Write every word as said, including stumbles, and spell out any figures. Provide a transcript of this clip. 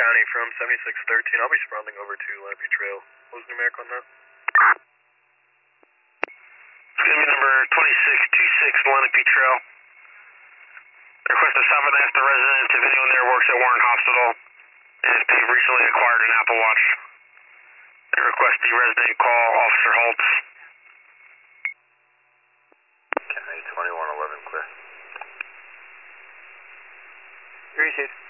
County from seventy-six thirteen. I'll be responding over to Lenape Trail. What was the numeric on that? It's going to be number twenty-six twenty-six Lenape Trail. Request to stop and ask the resident if anyone there works at Warren Hospital and if they've recently acquired an Apple Watch. They request the resident call Officer Holtz. County twenty-one eleven clear. Appreciate it.